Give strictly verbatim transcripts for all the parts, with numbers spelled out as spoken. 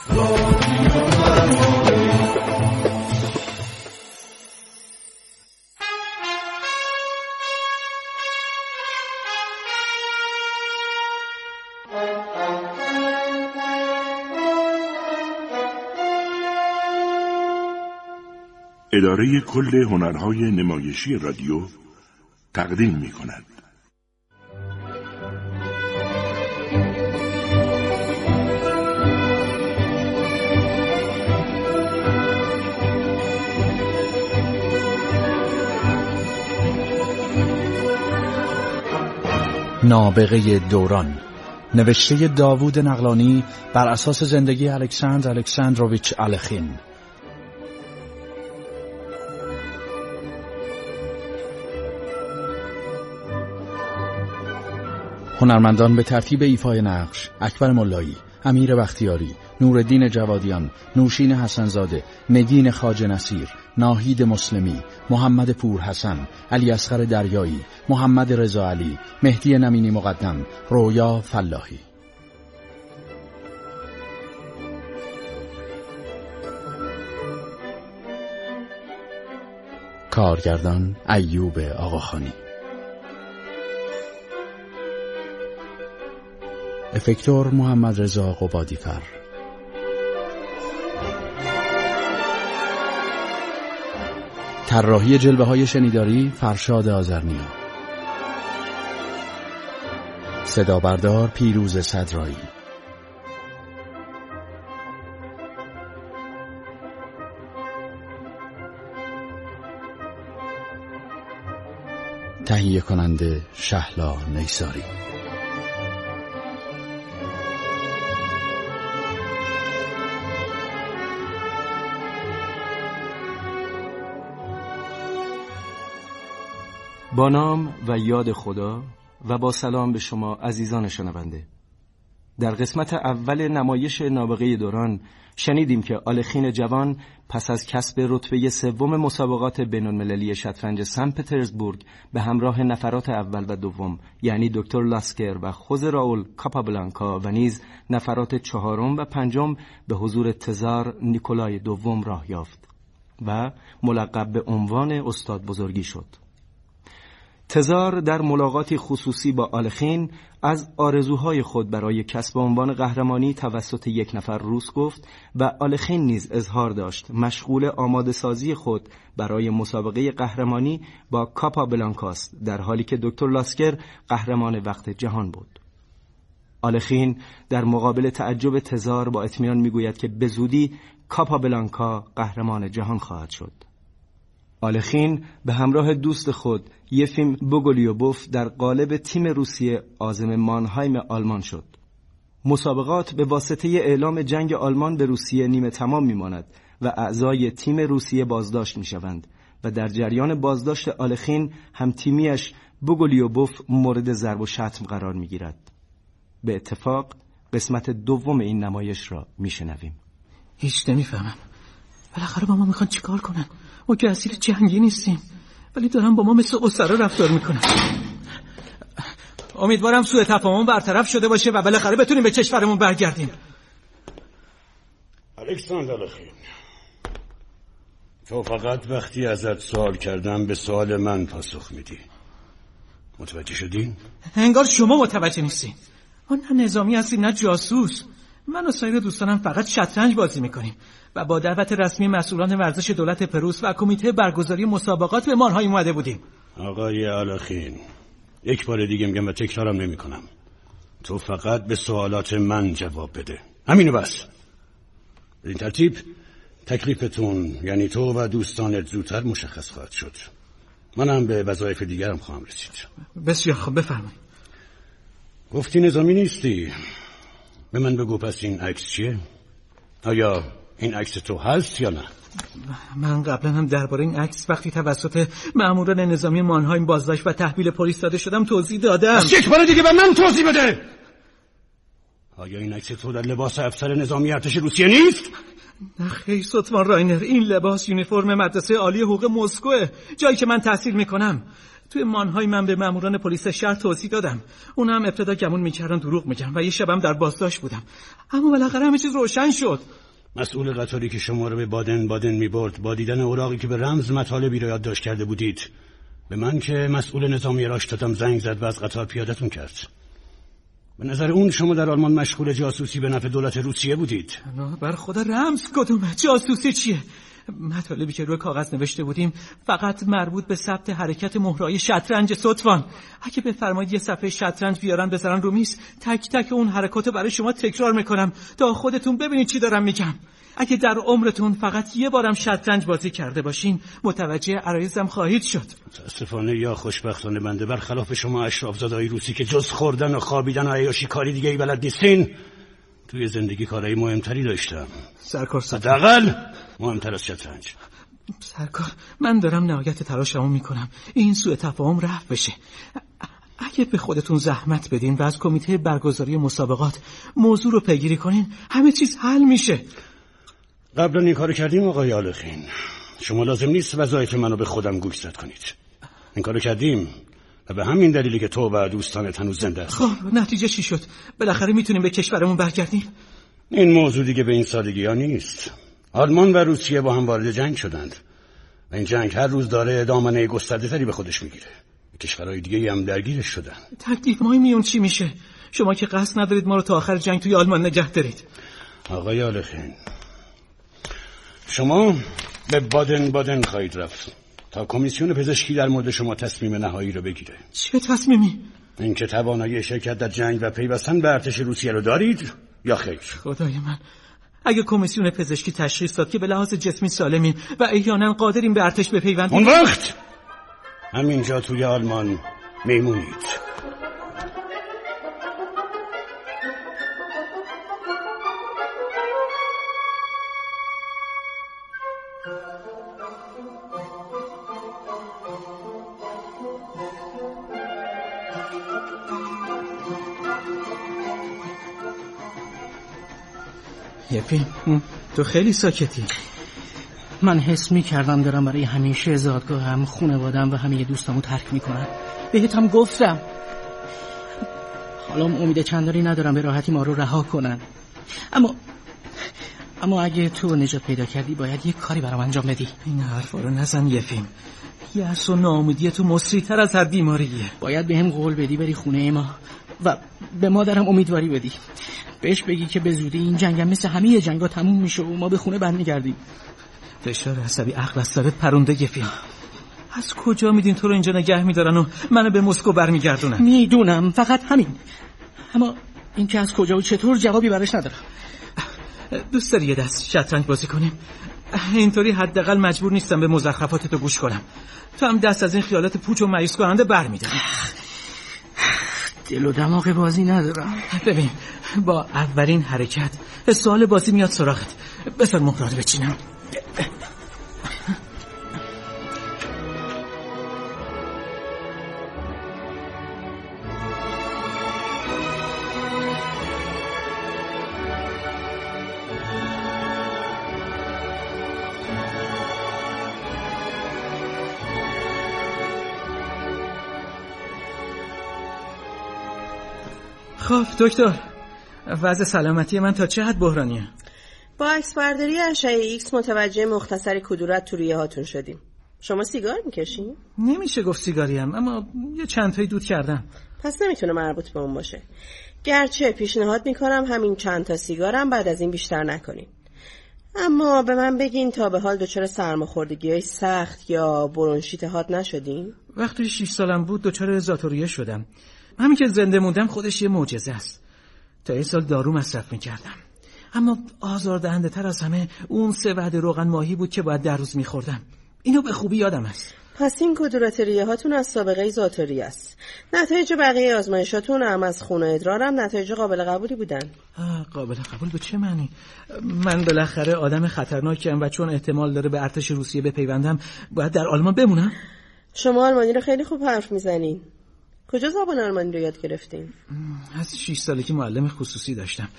اداره کل هنرهای نمایشی رادیو تقدیم می کند. نابغه دوران، نوشته داوود نقلانی بر اساس زندگی الکساندر الکساندروویچ الخین. هنرمندان به ترتیب ایفای نقش: اکبر ملایی، امیر بختیاری، نورالدین جوادیان، نوشین حسنزاده، نگین خواجه نصیر، ناهید مسلمی، محمد پورحسن، علی اصغر دریایی، محمد رضا علی، مهدی نمینی مقدم، رویا فلاحی. کارگردان ایوب آقاخانی. افکتور محمد رضا قبادیفر. طراحی جلوه های شنیداری فرشاد آذرنیا. صدا بردار پیروز صدرایی. تهیه کننده شهلا نیساری. با نام و یاد خدا و با سلام به شما عزیزان شنونده. در قسمت اول نمایش نابغه دوران شنیدیم که آلخین جوان پس از کسب رتبه سوم مسابقات بین‌المللی شطرنج سن پترزبورگ به همراه نفرات اول و دوم یعنی دکتر لاسکر و خوز راول کاپابلانکا و نیز نفرات چهارم و پنجم به حضور تزار نیکولای دوم راه یافت و ملقب به عنوان استاد بزرگی شد. تزار در ملاقاتی خصوصی با آلخین از آرزوهای خود برای کسب عنوان قهرمانی توسط یک نفر روس گفت و آلخین نیز اظهار داشت مشغول آماده سازی خود برای مسابقه قهرمانی با کاپابلانکاست، در حالی که دکتر لاسکر قهرمان وقت جهان بود. آلخین در مقابل تعجب تزار با اطمینان میگوید که به زودی کاپابلانکا قهرمان جهان خواهد شد. آلخین به همراه دوست خود یفیم بوگولیوبوف در قالب تیم روسیه عازم مانهایم آلمان شد. مسابقات به واسطه اعلام جنگ آلمان به روسیه نیمه تمام میماند و اعضای تیم روسیه بازداشت میشوند و در جریان بازداشت آلخین هم تیمیش بوگولیوبوف مورد ضرب و شتم قرار میگیرد. به اتفاق قسمت دوم این نمایش را میشنویم. هیچ نمیفهمم. بالاخره با ما میخوان چیکار کنن؟ ما که اسیر جنگی نیستیم، ولی دارن با ما مثل اسرا رفتار میکنن. امیدوارم سوء تفاهم برطرف شده باشه و بالاخره بتونیم به کشورمون برگردیم. الکساندر الخین، تو فقط وقتی ازت سوال کردم به سوال من پاسخ میدی. متوجه شدین؟ انگار شما متوجه نیستین. ما نه نظامی هستیم نه جاسوس. من و سایر دوستانم فقط شطرنج بازی میکنیم و با دعوت رسمی مسئولان ورزش دولت پروس و کمیته برگزاری مسابقات به مانهای اومده بودیم. آقای الخین، یک بار دیگه میگم و تکرارم نمی کنم، تو فقط به سوالات من جواب بده، همینو بس. به این ترتیب تکلیفتون یعنی تو و دوستانت زودتر مشخص خواهد شد. منم به وظایف دیگرم خواهم رسید. بسیار خوب، بفرمایید. گفتی نظامی نیستی، به من بگو پس این عکس چیه؟ آیا این عکس تو هست یا نه؟ من قبلا هم درباره این عکس وقتی توسط ماموران نظامی مانهایم بازداشت و تحویل پلیس داده شدم توضیح دادم. یک بار دیگه به من توضیح بده. آیا این عکس تو در لباس افسر نظامی ارتش روسیه نیست؟ نه خیر ستوان راینر، این لباس یونیفرم مدرسه عالی حقوق مسکوه، جایی که من تحصیل میکنم. توی مانهای من به ماموران پلیس شهر توضیح دادم. اونا هم ابتدا گمون میکردن دروغ میگم و یه شبم در بازداشت بودم. اما بالاخره همه چیز روشن شد. مسئول قطاری که شما رو به بادن بادن میبرد با دیدن اوراقی که به رمز مطالبی رو یادداشت کرده بودید، به من که مسئول نظامی راشتاتم زنگ زد و از قطار پیادتون کرد. به نظر اون شما در آلمان مشغول جاسوسی به نفع دولت روسیه بودید. بر خدا رمز کدومه؟ جاسوسی چیه؟ مطالبی که روی کاغذ نوشته بودیم فقط مربوط به ثبت حرکت مهرهای شطرنج ستوان. اگه بفرمایید یه صفحه شطرنج بیارن بذارن رو میز، تک تک اون حرکاتو برای شما تکرار میکنم تا خودتون ببینید چی دارم میگم. اگه در عمرتون فقط یه بارم شطرنج بازی کرده باشین متوجه عرایزم خواهید شد. متاسفانه یا خوشبختانه بنده برخلاف شما اشرافزادهای روسی که جز خوردن و خوابیدن و عیاشی کاری دیگه ای بلد نیستین، توی زندگی کارهای مهمتری داشتم. سرکار صدق حداقل مهمتر از شطرنج. سرکار من دارم نهایت تلاشمو میکنم این سوء تفاهم رفع بشه. اگه به خودتون زحمت بدین و از کمیته برگزاری مسابقات موضوع رو پیگیری کنین همه چیز حل میشه. قبلا این کارو کردیم آقای آلخین. شما لازم نیست وظایف منو به خودم گوشزد کنید. این کارو کردیم و به همین دلیلی که تو و دوستانت هنوز زنده هست. خب نتیجه چی شد؟ بالاخره میتونیم به کشورمون برگردیم؟ این موضوع دیگه به این سادگی ها نیست. آلمان و روسیه با هم وارد جنگ شدند و این جنگ هر روز داره دامنه گسترده تری به خودش میگیره. کشورهای دیگه هم درگیرش شدن. تکلیف مای میون چی میشه؟ شما که قصد ندارید ما رو تا آخر جنگ توی آلمان نگه دارید. آقای آلخین، شما به بادن بادن خواهید رفت تا کمیسیون پزشکی در مورد شما تصمیم نهایی رو بگیره. چه تصمیمی؟ اینکه توانایی شرکت در جنگ و پیوستن به ارتش روسیه رو دارید یا خیر؟ خدای من، اگه کمیسیون پزشکی تشخیص داد که به لحاظ جسمی سالمیم و احیانا قادریم به ارتش بپیوندیم، اون وقت همینجا توی آلمان میمونید. یفیم تو خیلی ساکتی. من حس می کردم دارم برای همیشه زادگاهم، خانواده‌ام و همه دوستامو ترک میکنم. بهتم گفتم حالا امید چندانی ندارم به راحتی ما رو رها کنن. اما اما اگه تو نجات پیدا کردی باید یک کاری برام انجام بدی. این حرفا رو نزن یفیم. یأس و ناامیدی تو مصری‌تر از هر بیماریه. باید بهم قول بدی بری خونه ما و به مادرم امیدواری بدی. بهش بگی که به زودی این جنگم مثل همه جنگا تموم میشه و ما به خونه برمیگردیم. فشار عصبی عقل از سرت پرونده یفیم. از کجا میدین تو رو اینجا نگه میدارن و منو به مسکو برمیگردونن؟ میدونم، فقط همین. اما این که از کجا و چطور جوابی براش ندارم. دوست داری یه دست شطرنج بازی کنیم؟ اینطوری حداقل مجبور نیستم به مزخرفات تو گوش کنم. تو هم دست از این خیالات پوچ و مایوس کننده برمی‌داری. دل و دماغ بازی ندارم. ببین با اولین حرکت سوال بازی میاد سراغت. بذار مهرات بچینم. خب دکتر، وضع سلامتی من تا چه حد بحرانیه؟ با عکسبرداری اشعه ایکس متوجه مختصر کدورت تو ریه هاتون شدیم. شما سیگار میکشین؟ نمیشه گفت سیگاریم، اما یه چند تایی دود کردم. پس نمیتونه مربوط به اون باشه. گرچه پیشنهاد میکنم همین چند تا سیگارم بعد از این بیشتر نکنین. اما به من بگین تا به حال دچار سرماخوردگی‌های سخت یا برونشیت حاد نشدین؟ وقتی شش سالم بود دچار ذاتوریه شدم. همین که زنده موندم خودش یه معجزه است. تا یه سال دارو مصرف میکردم، اما آزاردهنده تر از همه اون سه وعده روغن ماهی بود که باید در روز میخوردم. اینو به خوبی یادم است. پس این کدورت ریه هاتون از سابقه ذاتوری است. نتایج بقیه آزمایشاتون هم از خون و ادرارم نتایج قابل قبولی بودن. قابل قبول به چه معنی؟ من بالاخره آدم خطرناکیم و چون احتمال داره به ارتش روسیه بپیوندم باید در آلمان بمونم. شما آلمانی رو خیلی خوب حرف میزنین. کجا زبان آلمانی رو یاد گرفتین؟ از شش سالگی معلم خصوصی داشتم.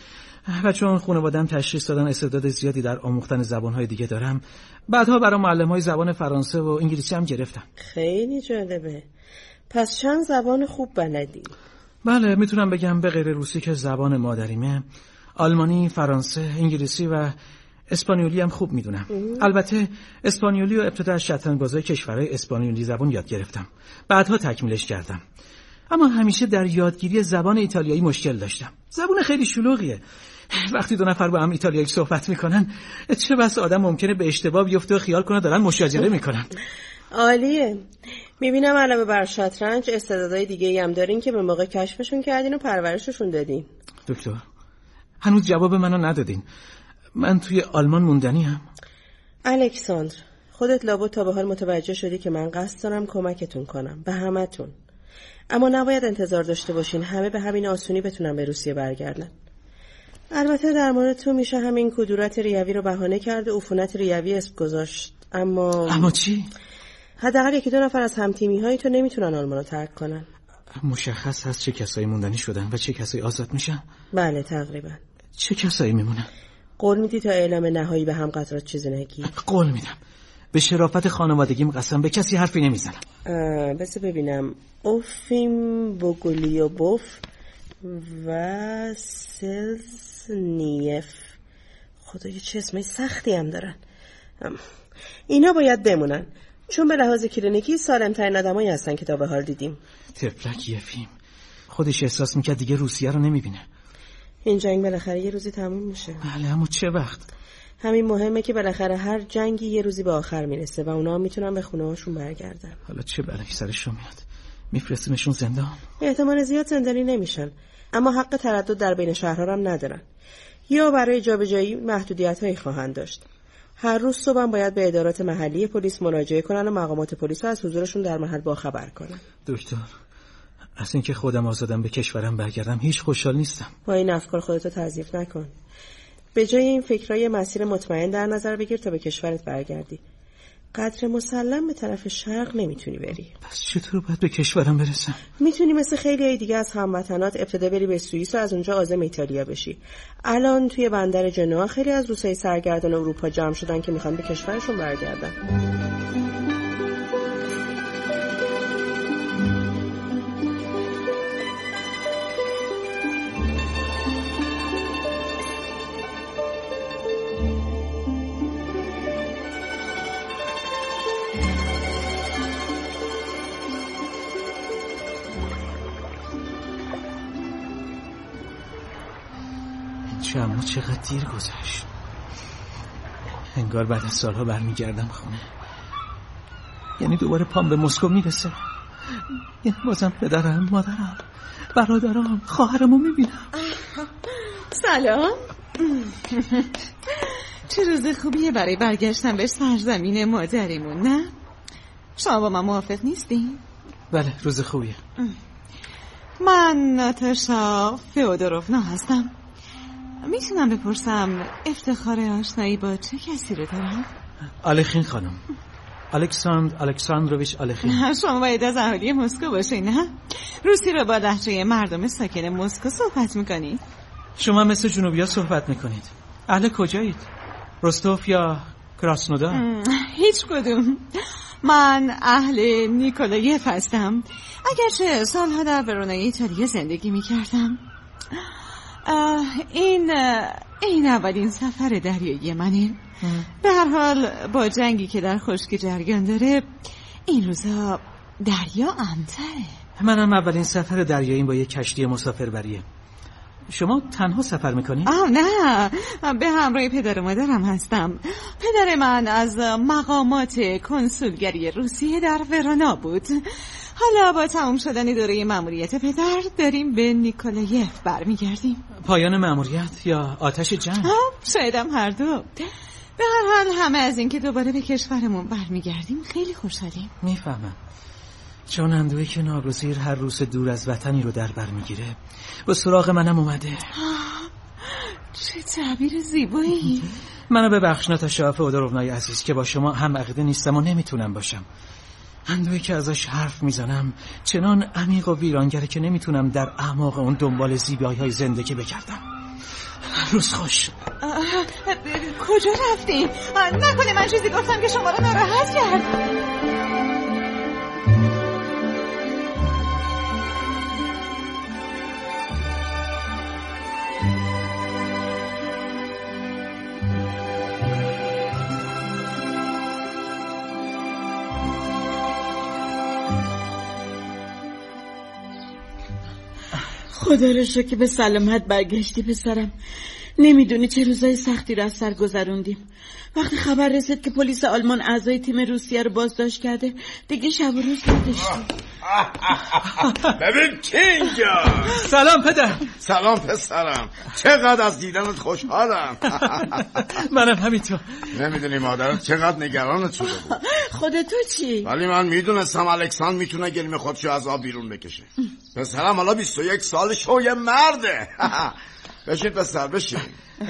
و چون خانواده‌ام تشخیص دادن استعداد زیادی در آموختن زبان‌های دیگه دارم، بعدها برای معلم‌های زبان فرانسه و انگلیسی هم گرفتم. خیلی جالبه. پس چند زبان خوب بلدی؟ بله، میتونم بگم به غیر روسی که زبان مادریمه، آلمانی، فرانسه، انگلیسی و اسپانیولی هم خوب میدونم. البته اسپانیولی و ابتدا از شطرنج‌بازای کشورهای اسپانیولی زبان یاد گرفتم. بعدها تکمیلش کردم. اما همیشه در یادگیری زبان ایتالیایی مشکل داشتم. زبان خیلی شلوغیه. وقتی دو نفر با هم ایتالیایی صحبت میکنن، چه بس آدم ممکنه به اشتباه بیفته و خیال کنه دارن مشاجره میکنن. عالیه. میبینم علاوه بر شطرنج استعدادهای دیگه‌ای هم دارین که به موقع کشفشون کردین و پرورششون دادین. دکتر، هنوز جواب منو ندادین. من توی آلمان موندنیم. الکساندر، خودت لابد تا به حال متوجه شدی که من قصد دارم کمکتون کنم، به همتون. اما نباید انتظار داشته باشین همه به همین آسونی بتونن به روسیه برگردن. البته در مورد تو میشه همین کدورت ریوی رو بهانه کرد و عفونت ریوی اسم گذاشت. اما اما چی؟ حداقل یکی دو نفر از هم‌تیمی‌های تو نمیتونن آلمان رو ترک کنن. مشخص هست چه کسایی موندنی شدن و چه کسایی آزاد میشن؟ بله تقریبا. چه کسایی میمونن؟ قول میدی تا اعلام نهایی به هم قطرات چیزی نگی؟ قول میدم. به شرافت خانوادگیم قسم، به کسی حرفی نمیزنم. بس ببینم. اوفیم بوگولیوبوف و سلزنیف. خدایا چه اسمای سختی هم دارن. اینا باید بمونن، چون به لحاظ کلینیکی سالم‌ترین آدمایی هستن که تا به حال دیدیم. تفلک یفیم خودش احساس میکرد دیگه روسیه رو نمیبینه. این جنگ بالاخره یه روزی تموم میشه. بله، اما چه وقت؟ همین مهمه که بالاخره هر جنگی یه روزی به آخر میرسه و اونا هم میتونن به خونه هاشون برگردن. حالا چه بلایی سرشون میاد؟ میفرستیمشون زندان؟ احتمال زیاد زندانی نمیشن، اما حق تردد در بین شهرها هم ندارن. یا برای جابجایی محدودیت‌هایی خواهند داشت. هر روز صبح باید به ادارات محلی پلیس مراجعه کنن و مقامات پلیس رو از حضورشون در محل باخبر کنن. دکتر، از اینکه خودم آزادم به کشورم برگردم هیچ خوشحال نیستم. با این افکار خودتو تضعیف نکن. به جای این فکرای مسیر مطمئن در نظر بگیر تا به کشورت برگردی. قدر مسلم به طرف شرق نمیتونی بری. پس چطور باید به کشورم برسم؟ میتونی مثل خیلی دیگه از هموطنات ابتدا بری به سوئیس و از اونجا عازم ایتالیا بشی. الان توی بندر جنوا خیلی از روسای سرگردان اروپا جمع شدن که میخوان به کشورشون برگردن. اما چقدر دیر گذشت. انگار بعد از سالها برمیگردم خونه. یعنی دوباره پام به مسکو میرسه. یعنی بازم پدرم، مادرم، برادرام، خواهرمو میبینم. سلام. چه روز خوبیه برای برگشتن به سرزمین مادریمون، نه؟ شما با من موافق نیستین؟ بله، روز خوبیه. من ناتاشا فئودوروفنا هستم. میتونم بپرسم افتخار آشنایی با چه کسی رو دارم؟ آلخین خانم، الکساندر الکساندروویچ آلخین. شما باید از اهالی مسکو باشین، نه؟ روسی رو با لهجه مردم ساکن مسکو صحبت میکنید؟ شما مثل جنوبی ها صحبت میکنید. اهل کجایید؟ رستوف یا کراسنودار؟ هیچ کدوم. من اهل نیکولایف هستم، اگرچه سالها در ورونای ایتالیا زندگی میکردم. این این اولین سفر دریایی منه. به هر حال با جنگی که در خشکی جریان داره این روزا دریا امن‌تره. منم اولین سفر دریایی با یک کشتی مسافربریه. شما تنها سفر میکنید؟ آه نه، به همراه پدر و مادرم هستم. پدر من از مقامات کنسولگری روسیه در ورونا بود. حالا با تمام شدن دوره مأموریت پدر داریم به نیکولایف برمیگردیم. پایان مأموریت یا آتش جنگ؟ شاید هم هر دو. به هر حال همه از این که دوباره به کشورمون برمیگردیم خیلی خوشحالیم. میفهمم. چون اندوهی که ناگزیر هر روز دور از وطنی رو در بر میگیره به سراغ منم اومده. چه تعبیر زیبایی. منو ببخش ناتاشا فئودوروونای عزیز که با شما هم عقیده نیستم و نمیتونم باشم. اندوهی که ازش حرف میزنم چنان عمیق و ویرانگره که نمیتونم در اعماق اون دنبال زیبایی‌های زندگی بگردم. روز خوش. کجا رفتی؟ نکنه من چیزی گفتم که شما رو ناراحت کرد؟ خدا رو شکر که به سلامت برگشتی پسرم. نمیدونی چه روزای سختی رو از سر گذروندیم. وقتی خبر رسید که پلیس آلمان اعضای تیم روسیه رو بازداشت کرده دیگه شب و روز نداشتیم. ببین کی اینجا. سلام پدر. سلام پسرم، چقدر از دیدنت خوشحالم. منم همینطور. نمیدونی مادرت چقدر نگرانت شده بود. خودت تو چی؟ ولی من میدونستم الکساندر میتونه گلیم خودشو از آب بیرون بکشه. پسرم حالا بیست و یک سالشه و یه مرده. بشین پسر بشین.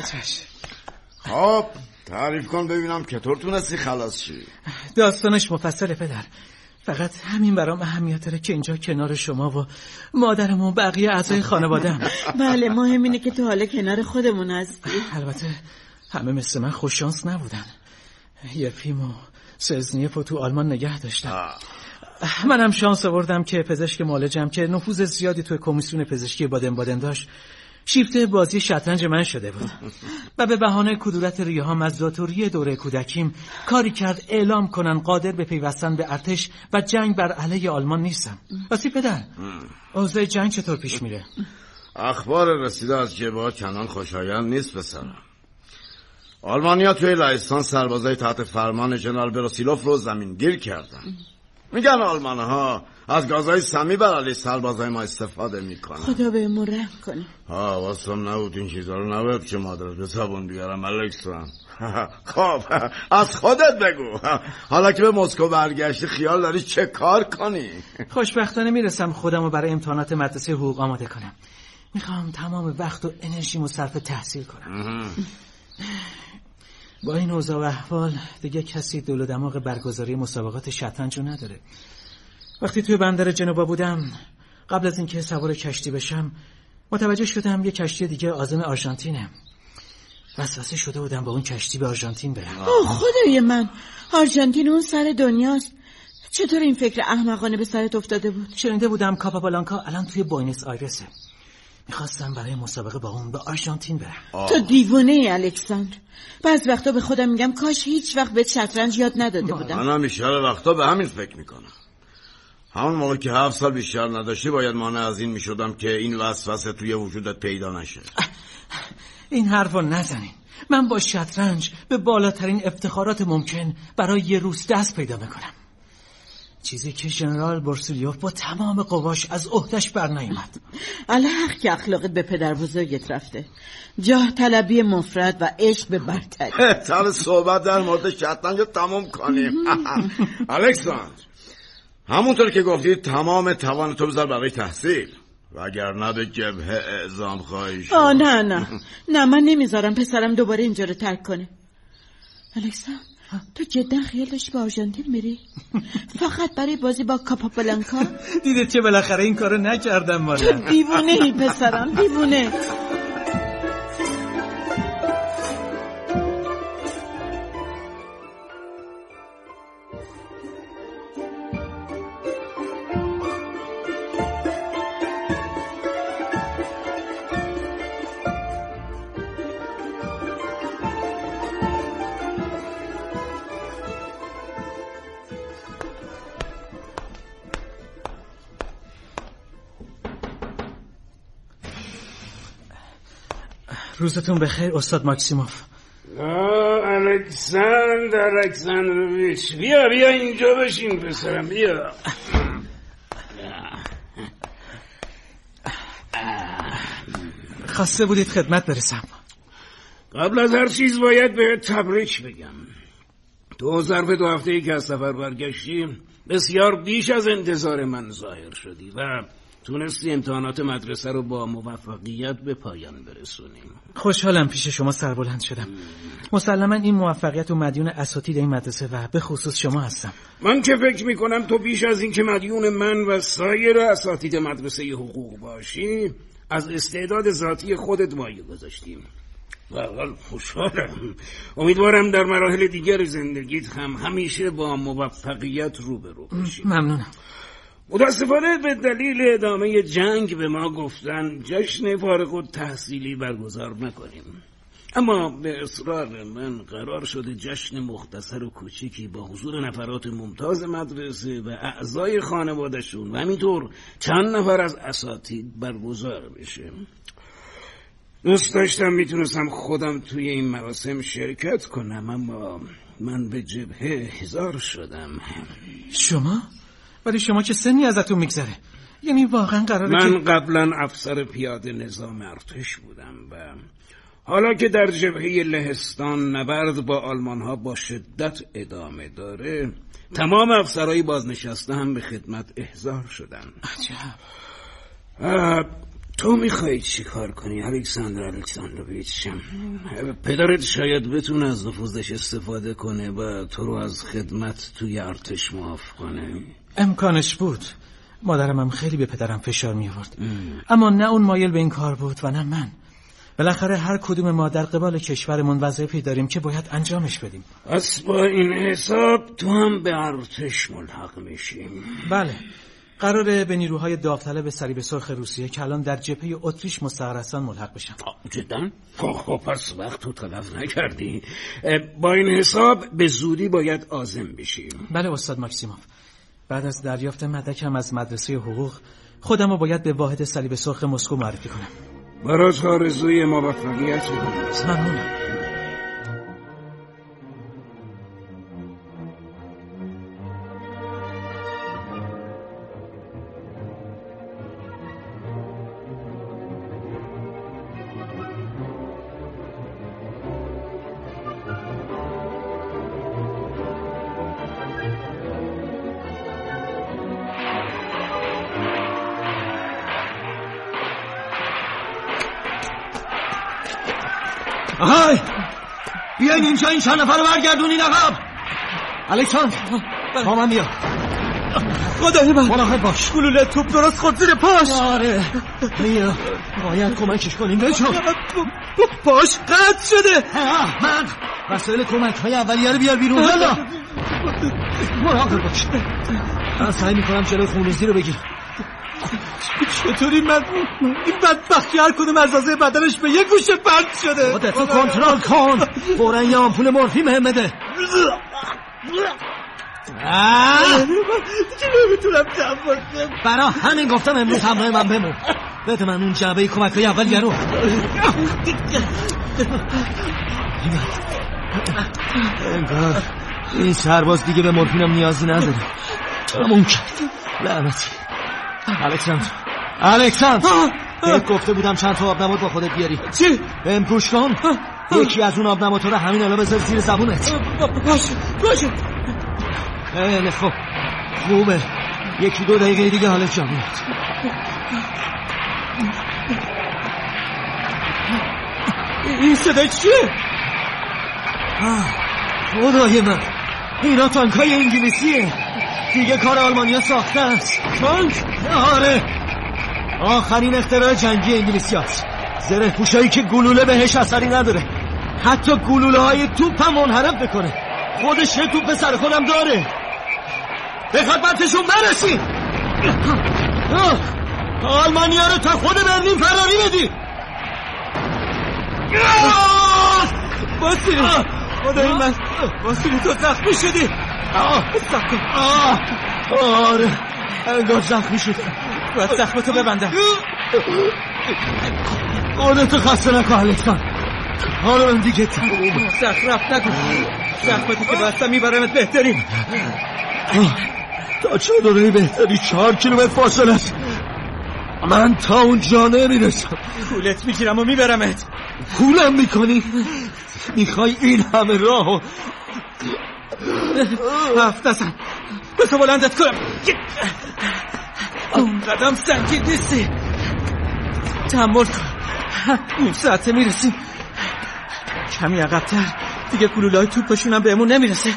خب تعریف کن ببینم چطور تونستی خلاص شی. داستانش مفصله پدر، فقط همین برام اهمیت داره که اینجا کنار شما و مادرم و بقیه اعضای خانواده‌ام. بله مهم اینه که تو حالا کنار خودمون هستی. البته همه مثل من خوش شانس نبودن. یفیم و سزنیف رو تو آلمان نگه داشتم. منم شانس آوردم که پزشک معالجم که نفوذ زیادی تو کمیسیون پزشکی بادن بادن داشت شیفته بازی شطرنج من شده بود و به بهانه کدورت ریهام از زاتوری دوره کودکیم کاری کرد اعلام کنن قادر به پیوستن به ارتش و جنگ بر علیه آلمان نیستم. راستی پدر اوضاع جنگ چطور پیش میره؟ اخبار رسیده از جبهات چندان خوشایند نیست پسرم. آلمانیا توی لهستان سربازای تحت فرمان جنرال بروسیلوف رو زمینگیر کردن. میگن آلمانها از گازهای سمی بر علیه سربازای ما استفاده میکنن. خدا بهمون رحم کنه. ها واسم نبود این چیزا رو نباید که مادرت به زبون بیارم الکساندر. خب از خودت بگو، حالا که به مسکو برگشتی خیال داری چه کار کنی؟ خوشبختانه میرسم خودم رو برای امتحانات مدرسه حقوق آماده کنم. میخوام تمام وقت و انرژیمو صرف تحصیل کنم. با این اوضاع و احوال دیگه کسی دل و دماغ برگزاری مسابقات شطرنج رو نداره. وقتی توی بندر جنوا بودم قبل از اینکه سوار کشتی بشم متوجه شدم یه کشتی دیگه عازم آرژانتینه. وسوسه شده بودم با اون کشتی به آرژانتین برم. اوه خدای من، آرژانتین اون سر دنیاست. چطور این فکر احمقانه به سرت افتاده بود؟ شنیده بودم کاپابلانکا الان توی بوینس آیرسه. میخواستم برای مسابقه با اون به آرژانتین برم. آه. تو دیوونه ای الکساندر. بعض وقتا به خودم میگم کاش هیچ وقت به شطرنج یاد نداده بودم. من هم بیشتر وقتا به همین فکر میکنم. همون موقع که هفت سال بیشتر نداشتی باید مانع از این میشدم که این وسوسه توی وجودت پیدا نشه. این حرفو نزنین. من با شطرنج به بالاترین افتخارات ممکن برای یه روز دست پیدا میکنم. چیزی که ژنرال بورسلیوف با تمام قواش از عهده‌اش برنیامد. الحق که اخلاقت به پدر بزرگت رفته. جاه طلبی مفرد و عشق به برتری. بهتر صحبت در مورد شطرنج تمام کنیم. الکساندر همونطور که گفتی تمام توان تو بذار برای تحصیل وگرنه به جبهه اعزام خواهی شد. آه نه نه نه من نمیذارم پسرم دوباره اینجا رو ترک کنه. الکساندر تو جدا خیال داشتی به آرژانتین میری؟ فقط برای بازی با کاپابلانکا؟ دیدت که بالاخره این کارو نکردم مادر. تو دیوونه ای پسرم، دیوونه. روزتون بخیر استاد ماکسیموف. الکساندر الکساندرویچ بیا بیا اینجا بشین پسرم بیا. خواسته بودید خدمت برسم. قبل از هر چیز باید به تبریک بگم. تو ظرف دو هفته‌ای که از سفر برگشتی بسیار بیش از انتظار من ظاهر شدی و تونستی امتحانات مدرسه رو با موفقیت به پایان برسونیم. خوشحالم پیش شما سربلند شدم. مسلما این موفقیت و مدیون اساتید این مدرسه و به خصوص شما هستم. من که فکر میکنم تو بیش از این که مدیون من و سایر اساتید مدرسه حقوق باشی از استعداد ذاتی خودت مایه گذاشتیم. واقعا خوشحالم. امیدوارم در مراحل دیگر زندگیت هم همیشه با موفقیت روبرو باشی. ممنونم. متاسفانه به دلیل ادامه جنگ به ما گفتن جشن فارغ التحصیلی برگزار نکنیم، اما به اصرار من قرار شده جشن مختصر و کوچیکی با حضور نفرات ممتاز مدرسه و اعضای خانوادهشون و همینطور چند نفر از اساتید برگزار بشه. دوست داشتم میتونستم خودم توی این مراسم شرکت کنم، اما من به جبهه احضار شدم. شما؟ ولی شما که سنی ازتون میگذره. یعنی واقعا قراره من که... قبلا افسر پیاده نظام ارتش بودم و حالا که در جبهه لهستان نبرد با آلمان ها با شدت ادامه داره، تمام افسرهای بازنشسته هم به خدمت احضار شدن. عجب. تو میخوایی چی کار کنی الکساندر الکساندرویچ؟ پدرت شاید بتونه از نفوذش استفاده کنه و تو رو از خدمت توی ارتش معاف کنه. امکانش بود. مادرم هم خیلی به پدرم فشار می آورد، اما نه اون مایل به این کار بود و نه من. بالاخره هر کدوم ما در قبال کشورمون وظیفه‌ای داریم که باید انجامش بدیم. پس با این حساب تو هم به ارتش ملحق میشیم؟ بله. قراره به نیروهای داوطلب صلیب سرخ روسیه که الان در جبهه اتریش مستقرستان ملحق بشم. جدا؟ خب پس وقت تو تلف نکردی. با این حساب به زودی باید عازم بشیم. بله استاد ماکسیموف. بعد از دریافت مدرکم از مدرسه حقوق خودم رو باید به واحد صلیب سرخ مسکو معرفی کنم. برات آرزوی موفقیت می‌کنم. ممنونم. آهای بیاین اینجا، این چند نفر رو برگردونین عقب. الکساندر با من بیا. خدای من مراقب باش. گلوله توپ درست خود زیر پاش. آره بیا باید کمکش کنیم. بچو پاش قطع شده. احمد وسایل کمک های اولیه رو بیار بیرون. حالا مراقب باش. من سعی میکنم جلوی خونریزی رو بگیرم. چطوری من این بدبختی هر کدوم از اعضای بدنش به یه گوشه پرت شده. خودتو کنترل کن. فوراً یه آمپول مورفین بهم بده. دیگه نمیتونم تحمل. برا همین گفتم امروز همراه من بمون. بده من اون جعبه کمک‌های اولیه رو. انگار این سرباز دیگه به مورفینم نیازی نداره. تموم کرد. لعنتی. الکساندر الکساندر بهت گفته بودم چند تا آبنبات با خودت بیاری. چی؟ بهم گوش کن. یکی از اون آبنباتا رو همین الان بذار زیر زبونت. باشه باشه. خیلی خوب خوبه. یکی دو دقیقه دیگه حالت جا میاد. این صدای چیه؟ خدای من اینا تانکای انگلیسیه. دیگه کار آلمانیا ساخته است. تانک؟ آره آخرین اختراع جنگی انگلیسی هست. زره پوشایی که گلوله بهش اثری نداره. حتی گلوله های توپ هم منحرف بکنه. خودش یه توپ سر خودم داره. به خدمتشون برسیم. آلمانیا رو تا خود برلین فراری بدی. واسیلی خدای من واسیلی تو زخمی شدی. آره انگار زخمی شد. باید زخمتو ببندم. خودتو خسته نکن الکساندر. حالا من دیگه تموم. زخم رفت نکن. زخمتو که بستم میبرمت بهترین. تا چادره بهتری چهار کیلومتر فاصله است. من تا اونجا نمیرسم. کولت میگیرم و میبرمت. کولم میکنی؟ میخوای این همه راهو؟ هفت نزن بسا بلندت کنم. اون قدم سنگین نیستی. تحمل کن. این ساعته میرسیم. کمی عقب‌تر دیگه گلوله های توپشون هم بهمون نمیرسه.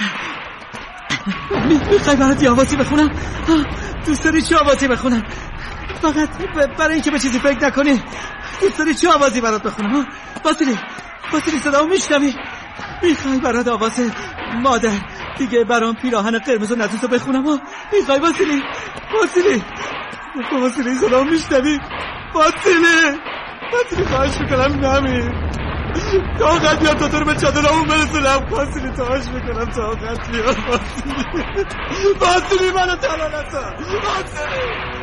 میخوای برات یه آوازی بخونم؟ دوست داری چه آوازی بخونم؟ فقط برای اینکه به چیزی فکر نکنی. دوست داری چه آوازی برات بخونم؟ واسیلی واسیلی صدامو میشنوی؟ میخوای برات آواز مادر دیگه برام پیراهن قرمز و نتیزو بخونم ها؟ میخوای واسیلی؟ واسیلی واسیلی صدامو میشنوی؟ واسیلی واسیلی خواهش میکنم نمیر طاقت بیار تا تو رو به چادرامون برسونم. واسیلی تاش میکنم طاقت بیار. واسیلی واسیلی منو تنها نذار. واسیلی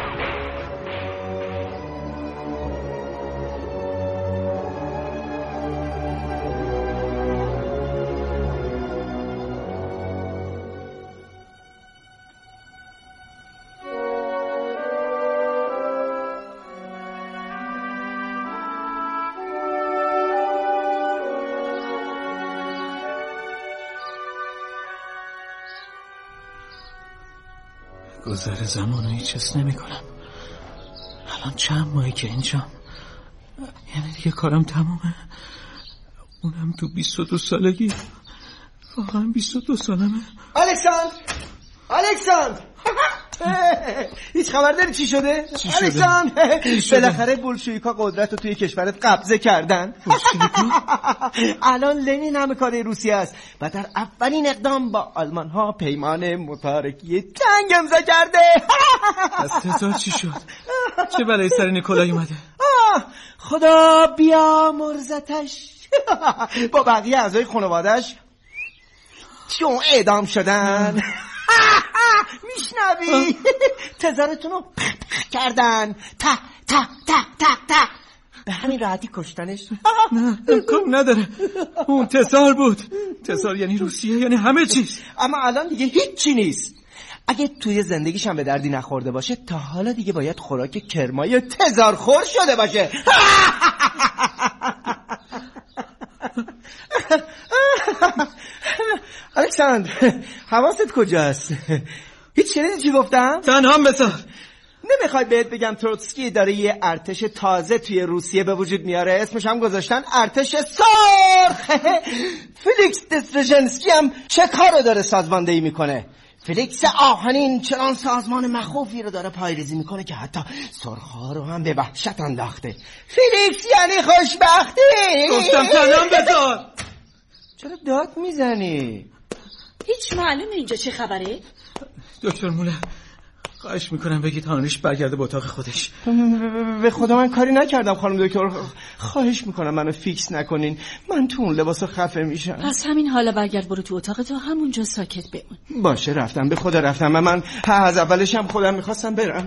گذر زمان رو هیچ حس نمی کنم. الان چند ماهی که اینجام، یعنی دیگه کارم تمومه. اونم تو بیست و دو سالگی. واقعا بیست و دو سالمه. الکساندر الکساندر هیچ خبر داری چی شده؟ چی شده؟ الکساندر بالاخره بولشویکا قدرت رو توی کشورت قبضه کردن. الان لنین همه کاره روسیه است و در اولین اقدام با آلمان ها پیمان متارکی جنگ امضا کرده. از تزار چی شد؟ چه بلایی سر نیکولای اومده؟ خدا بیامرزتش. با بقیه اعضای خانواده‌اش چون اعدام شدن. میشنوی؟ تزارتون رو کردن. تا تا تا تا تا به همین راحتی کشتنش. نه امکان نداره. اون تزار بود. تزار یعنی روسیه، یعنی همه چیز. اما الان دیگه هیچی نیست. اگه توی زندگیش هم به دردی نخورده باشه تا حالا دیگه باید خوراک کرمای تزار خور شده باشه. الکساندر حواست کجاست؟ هیچ شنیدی چی گفتم؟ تنهام بذار. نمیخوای بهت بگم تروتسکی داره یه ارتش تازه توی روسیه به وجود میاره، اسمش هم گذاشتن ارتش سرخ. فلیکس دسترژنسکی هم چه کارو داره سازماندهی میکنه؟ فلیکس آهنین چنان سازمان مخوفی رو داره پایریزی میکنه که حتی سرخ‌ها رو هم به وحشت انداخته. فلیکس یعنی خوشبختی. گفتم تنهام بذار. چرا داد میزنی؟ هیچ معلومه اینجا چه خبره؟ دکتر موله خواهش میکنم بگید هانریش برگرده به اتاق خودش. به خدا من کاری نکردم خانم دکتر. خواهش میکنم منو فیکس نکنین، من تو اون لباسو خفه میشم. پس همین حالا برگرد برو تو اتاق تو همونجا ساکت بمون. باشه رفتم، به خدا رفتم. من, من از اولش هم خودم میخواستم برم.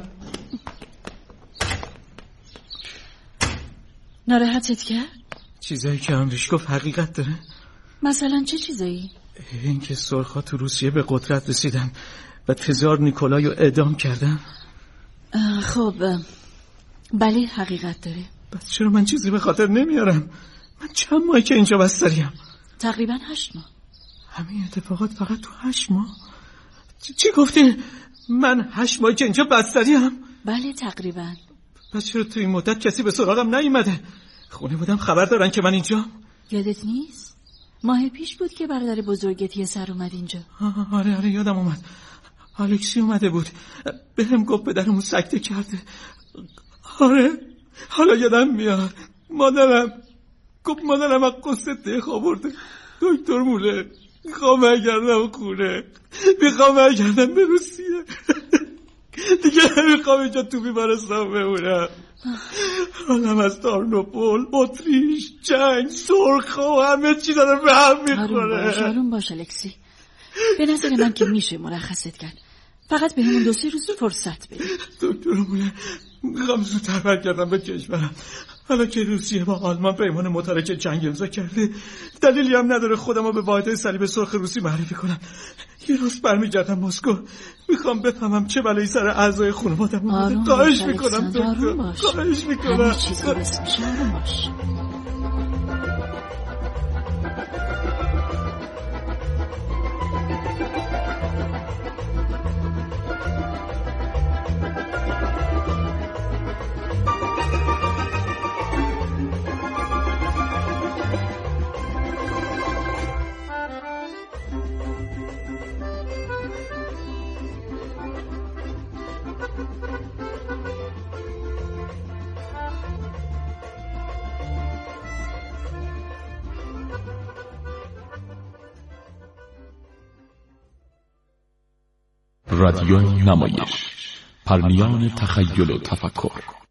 ناراحتت کرد؟ چیزایی که هانریش گفت حقیقت داره؟ مثلا چه چیزایی؟ این که سرخ‌ها تو روسیه به قدرت رسیدن و تزار نیکولای رو اعدام کردن. خب بله حقیقت داره. بس چرا من چیزی به خاطر نمیارم؟ من چند ماهی که اینجا بستریم؟ تقریبا هشت ماه. همین اتفاقات فقط تو هشت ماه؟ چی, چی گفتین؟ من هشت ماهی که اینجا بستریم؟ بله تقریبا. پس چرا تو این مدت کسی به سراغم نیومده؟ خونه بودم خبر دارن که من اینجا؟ یادت نیست؟ ماه پیش بود که برادر بزرگت یه سر اومد اینجا. آره آره یادم اومد. الکسی اومده بود بهم گفت پدرمون سکته کرده. آره حالا یادم میاد. مادرم گفت مادرم از قصه دق آورده. دکتر موله میخوام برگردم خونه، میخوام برگردم به روسیه. دیگه نمیخوام اینجا تو بیمارستان بمونم. حالم از تارنوپول، اتریش، جنگ، سرخ و همه چی داره به هم میخوره. آروم باش آروم باش الکسی. به نظر من که میشه مرخصت کرد. فقط به همون دو سه روز فرصت بده. دکتر موله میخوام زودتر برگردم به کشورم. حالا که روسیه با آلمان پیمان متارکه جنگ امضا کرده، دلیلی هم نداره خودم رو به واحد صلیب سرخ روسی معرفی کنم. یه روز برمیگردم مسکو. میخوام بفهمم چه بلایی سر اعضای خانواده‌ام اومده. خواهش میکنم دکتر، خواهش میکنم. همه چیز درست میشه. آروم باش. رادیو نمایش، پرنیان تخیل و تفکر.